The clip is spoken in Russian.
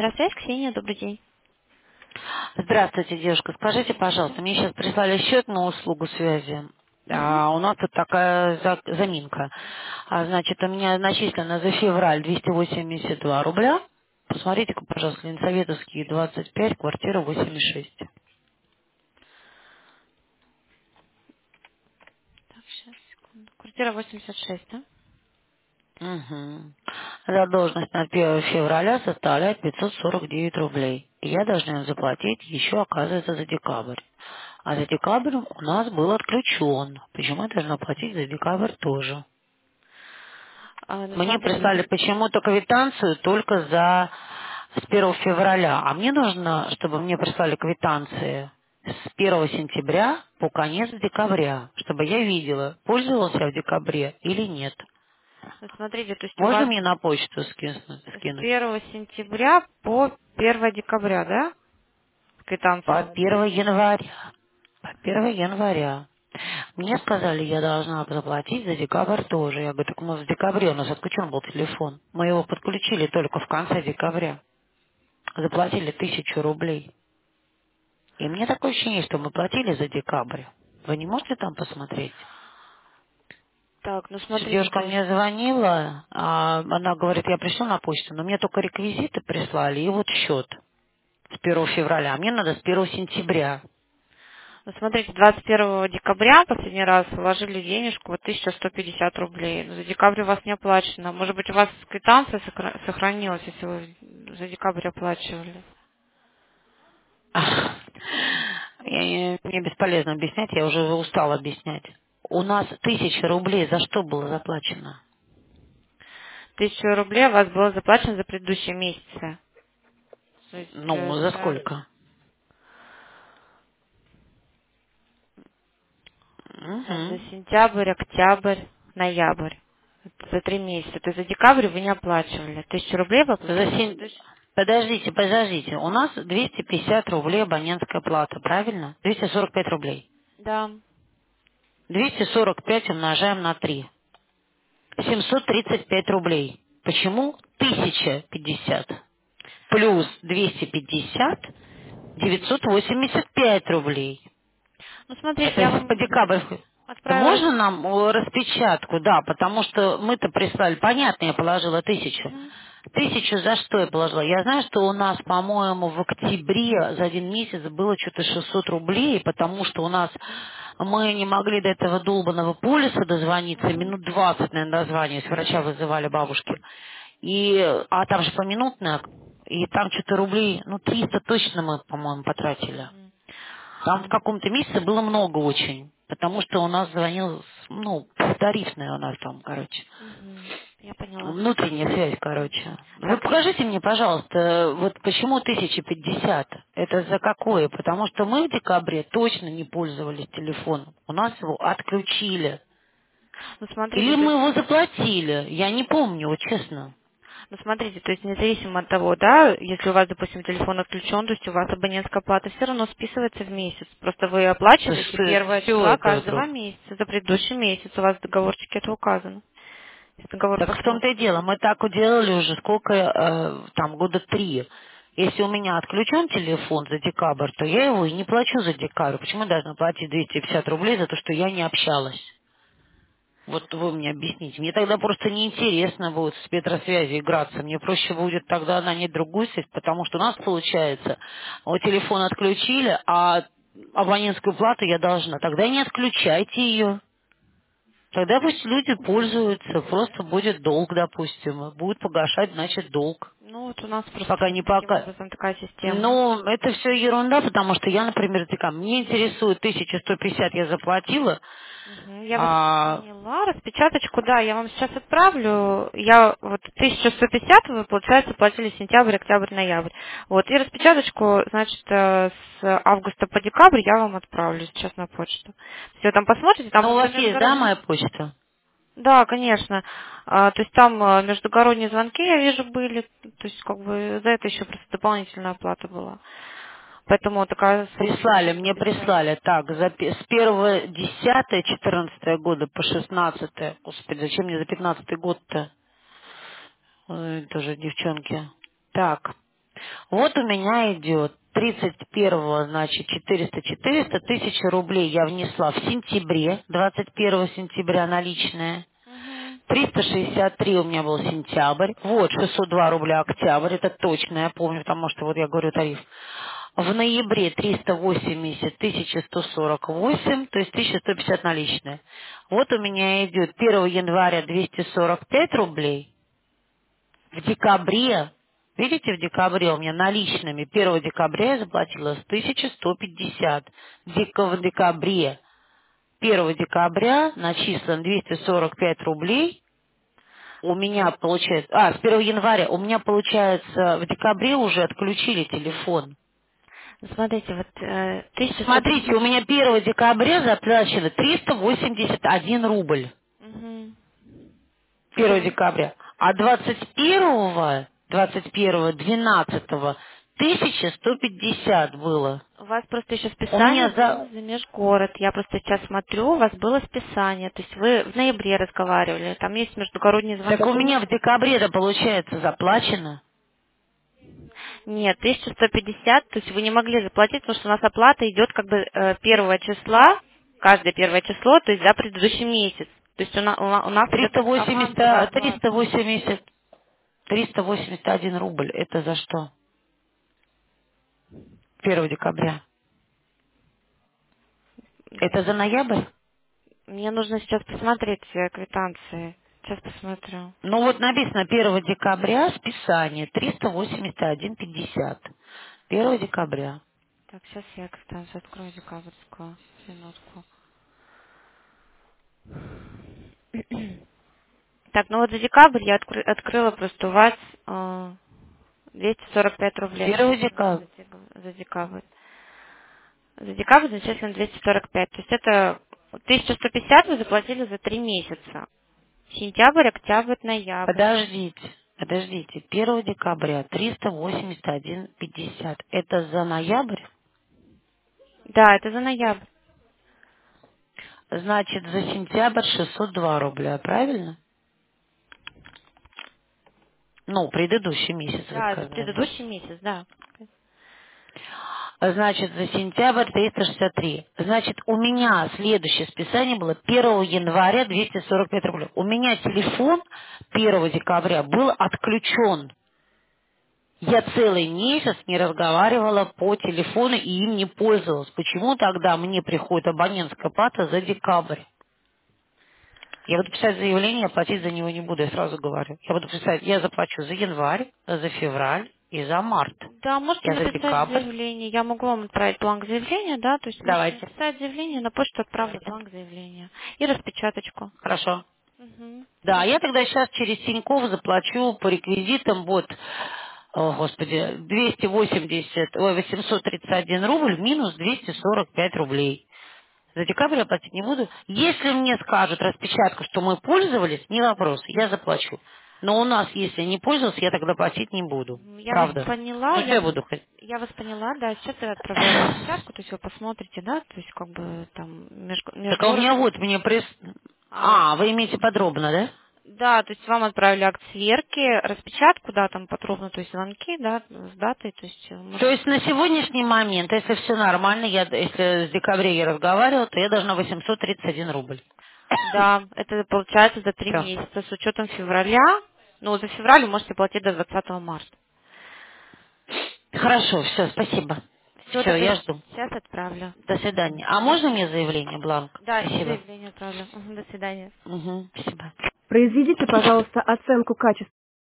Спецсвязь, Ксения, добрый день. Здравствуйте, девушка. Скажите, пожалуйста, мне сейчас прислали счет на услугу связи. Мгм. У нас тут такая заминка. Значит, у меня начислено за февраль 282 рубля. Посмотрите-ка, пожалуйста, Ленсоветовский, 25, квартира 86. Так, сейчас, секунду. Квартира 86, да? Угу. Задолженность на 1 февраля составляет 549 рублей. И я должна заплатить еще, оказывается, за декабрь. А за декабрь у нас был отключен. Почему я должна платить за декабрь тоже? Ну, Мне смотрите, прислали почему-то квитанцию только за с 1 февраля. А мне нужно, чтобы мне прислали квитанции с 1 сентября по конец декабря, чтобы я видела, пользовался я в декабре или нет. смотрите, то есть у Можно вас мне на почту с скинуть? 1 сентября по 1 декабря, да? По Квитанция у вас. 1 января. По 1 января. Мне сказали, я должна заплатить за декабрь тоже. Я говорю, так у нас в декабре у нас отключен был телефон. Мы его подключили только в конце декабря. Заплатили 1000 рублей. И мне такое ощущение, что мы платили за декабрь. Вы не можете там посмотреть? Так, ну Что смотрите, девушка то есть мне звонила, она говорит, я пришла на почту, но мне только реквизиты прислали и вот счет с 1 февраля. А мне надо с 1 сентября. ну, смотрите, 21 декабря последний раз вложили денежку, вот 1150 рублей. Но за декабрь у вас не оплачено. Может быть, у вас квитанция сохранилась, если вы за декабрь оплачивали? Мне бесполезно объяснять, я уже устала объяснять. У нас 1000 рублей за что было заплачено? 1000 рублей у вас было заплачено за предыдущие месяцы. То есть Ну, за сколько? за Угу. сентябрь, октябрь, ноябрь. Это за 3 месяца. То есть за декабрь вы не оплачивали. 1000 рублей вы За оплатили за сем- предыдущий. Подождите. У нас 250 рублей абонентская плата, правильно? 245 рублей. Да. 245 умножаем на 3. 735 рублей. Почему 1050? Плюс 250, 985 рублей. Ну, смотрите, я Это по вам декабрь. отправила... Можно нам распечатку? Да, потому что мы-то прислали. Понятно, я положила 1000. Мгм. 1000 за что я положила? Я знаю, что у нас, по-моему, в октябре за один месяц было что-то 600 рублей, потому что у нас мы не могли до этого долбанного полиса дозвониться, Мгм. минут 20, наверное, дозванивались, врача вызывали бабушки. А там же поминутно, и там что-то рублей, 300 точно мы, по-моему, потратили. Мгм. Там в каком-то месяце было много очень, потому что у нас звонил, тарифная у нас там, короче. Мгм. Я поняла. Внутренняя связь, короче. Вы Так, покажите мне, пожалуйста, вот почему 1050? Это за какое? Потому что мы в декабре точно не пользовались телефоном. У нас его отключили. ну смотрите, Или то мы есть, его заплатили. Я не помню, вот честно. то есть независимо от того, да, если у вас, допустим, телефон отключен, то есть у вас абонентская плата все равно списывается в месяц. Просто вы оплачиваете первое Все числа это каждого вдруг. месяца за предыдущий месяц. У вас в договорчике это указано. Если договор Так в том-то и посмотрите. дело. Мы так уделали уже сколько, там, года 3. Если у меня отключен телефон за декабрь, то я его и не плачу за декабрь. Почему я должна платить 250 рублей за то, что я не общалась? Вот вы мне объясните. Мне тогда просто неинтересно будет с спецсвязью играться. Мне проще будет тогда нанять другую связь, потому что у нас получается, вот телефон отключили, а абонентскую плату я должна. Тогда не отключайте ее. Тогда пусть люди пользуются, просто будет долг, допустим, будет погашать, значит, долг. Ну, вот у нас просто Пока не таким пока. образом такая система. Ну, это все ерунда, потому что я, например, такая, мне интересует 1150 я заплатила, Мгм, я вас а, поняла. Распечаточку, да, я вам сейчас отправлю. Я вот 1150 вы, получается, платили сентябрь, октябрь, ноябрь. Вот, и распечаточку, значит, с августа по декабрь я вам отправлю сейчас на почту. Все, там посмотрите, там ну, у просто вас есть, да, международные... моя почта? Да, конечно. То есть там междугородние звонки, я вижу, были. То есть, как бы, за это еще просто дополнительная оплата была. Поэтому такая сумма Прислали, мне 1150. прислали, так, с 1.10.14 года по 16, господи, зачем мне за 15 год-то? Ой, тоже девчонки. Так. Вот у меня идет 31-го, значит, 400, 1000 рублей я внесла в сентябре, 21 сентября наличные. Мгм. 363 у меня был сентябрь. Вот, 602 рубля октябрь, это точно, я помню, потому что вот я говорю тариф. В ноябре 380, 1148, то есть 1150 наличные. Вот у меня идет 1 января 245 рублей. В декабре, видите, в декабре у меня наличными 1 декабря я заплатила 1150. В декабре, 1 декабря начислен 245 рублей. У меня получается, с 1 января, у меня получается, в декабре уже отключили телефон. Ну, смотрите, вот 1150. Смотрите, у меня 1 декабря заплачено 381 рубль. Мгм. 1 Всё. декабря. А 21-го, 12-го 1150 было. У вас просто еще У списание меня было за межгород. Я просто сейчас смотрю, у вас было списание. То есть вы в ноябре разговаривали. Там есть междугородние Так у звонки. меня в декабре-то получается заплачено. Нет, 1150, то есть вы не могли заплатить, потому что у нас оплата идет как бы первого числа, каждое первое число, то есть за предыдущий месяц. То есть у нас идет 380, авансовая оплата. 380, 381 рубль. Это за что? 1 декабря. Это за ноябрь? Мне нужно сейчас посмотреть квитанции. Сейчас посмотрю. Ну вот написано 1 декабря списание 381,50. 1 декабря. Так, сейчас я квитанцию открою декабрьскую. Минутку. Так, ну вот за декабрь я открыла просто у вас 245 рублей 1 декабря. за декабрь. За декабрь зачислено 245. То есть это 1150 вы заплатили за 3 месяца. Сентябрь, октябрь, ноябрь. Подождите. 1 декабря 381,50. Это за ноябрь? Да, это за ноябрь. Значит, за сентябрь 602 рубля, правильно? Ну, предыдущий месяц вы Да, за сказали. предыдущий месяц, да. Значит, за сентябрь 363. Значит, у меня следующее списание было 1 января 245 рублей. У меня телефон 1 декабря был отключен. Я целый месяц не разговаривала по телефону и им не пользовалась. Почему тогда мне приходит абонентская плата за декабрь? Я буду писать заявление, я платить за него не буду, я сразу говорю. Я буду писать, я заплачу за январь, за февраль и за март. Да, можете Я за написать декабрь. заявление. Я могу вам отправить бланк заявления, да, то есть можете Давайте. написать заявление, на почту отправлю Давайте. бланк заявления. И распечаточку. Хорошо. Угу. Да, я тогда сейчас через Тинькофф заплачу по реквизитам, вот, о, господи, 831 рубль минус 245 рублей. За декабрь я платить не буду. Если мне скажут распечатку, что мы пользовались, не вопрос, я заплачу. Но у нас, если не пользовался, я тогда платить не буду. Я вас Правда. поняла, Ну, что я буду хоть? я вас поняла, да, сейчас я отправляю распечатку, то есть вы посмотрите, да, то есть как бы там Так а у межгород. меня вот, мне А, вы имеете подробно, да? да, то есть вам отправили акт сверки, распечатку, да, там подробно, то есть звонки, да, с датой, то есть То может, есть на сегодняшний момент, если все нормально, если с декабря я разговаривала, то я должна 831 рубль. да, это получается за 3 Все. месяца с учетом февраля, ну, за февраль вы можете платить до 20 марта. Хорошо, все, спасибо. Все, Все, тогда я жду. сейчас отправлю. До свидания. А можно мне заявление, бланк? Да, и Спасибо. заявление отправлю. Мгм, до свидания. Угу, спасибо. Произведите, пожалуйста, оценку качества